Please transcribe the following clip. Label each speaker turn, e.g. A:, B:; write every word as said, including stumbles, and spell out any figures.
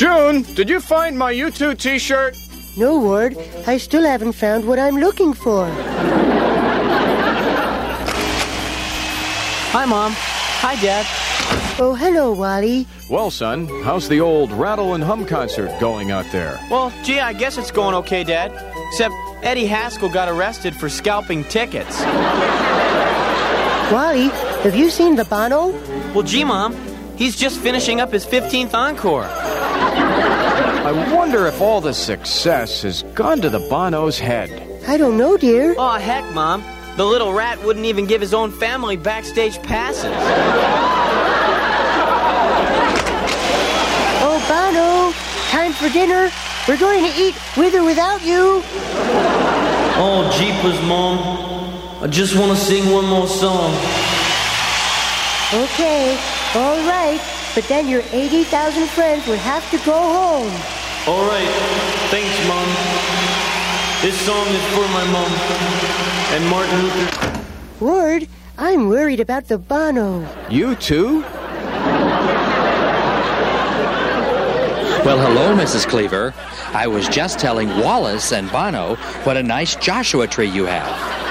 A: June, did you find my U two t-shirt?
B: No, Ward. I still haven't found what I'm looking for.
C: Hi, Mom. Hi, Dad.
B: Oh, hello, Wally.
A: Well, son, how's the old Rattle and Hum concert going out there?
C: Well, gee, I guess it's going okay, Dad. Except Eddie Haskell got arrested for scalping tickets.
B: Wally, have you seen the Bono?
C: Well, gee, Mom, he's just finishing up his fifteenth encore.
A: I wonder if all the success has gone to the Bono's head.
B: I don't know, dear.
C: Oh, heck, Mom. The little rat wouldn't even give his own family backstage passes.
B: Oh, Bono, time for dinner. We're going to eat with or without you.
D: Oh, jeepers, Mom. I just want to sing one more song.
B: Okay, all right. But then your eighty thousand friends would have to go home.
D: All right. Thanks, Mom. This song is for my mom and Martin Luther.
B: Ward, I'm worried about the Bono.
A: You too?
E: Well, hello, Missus Cleaver. I was just telling Wallace and Bono what a nice Joshua tree you have.